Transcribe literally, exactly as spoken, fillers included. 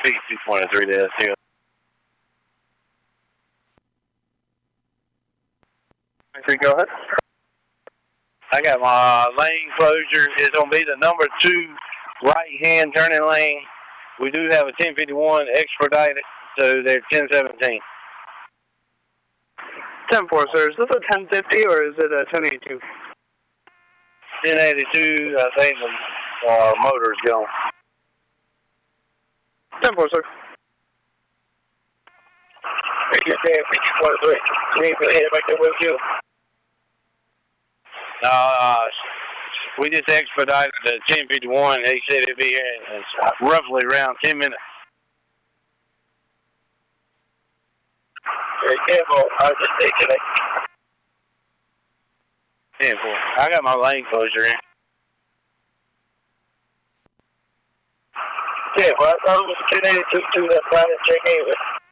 speed two twenty-three to S T O. Go ahead. I got my lane closure. It's going to be the number two right-hand turning lane. We do have a ten fifty-one expedited, so they're ten seventeen. ten four, sir. Is this a ten fifty or is it a ten eighty-two? ten eighty-two, I think the uh, motor's gone. ten four, sir. No, uh, we just expedited the ten fifty-one. He said it'd be here in uh, roughly around ten minutes. Very careful. I was just taking it. ten four. I got my lane closure in. Yeah, well, I thought it was ten eighty-two to that planet check in.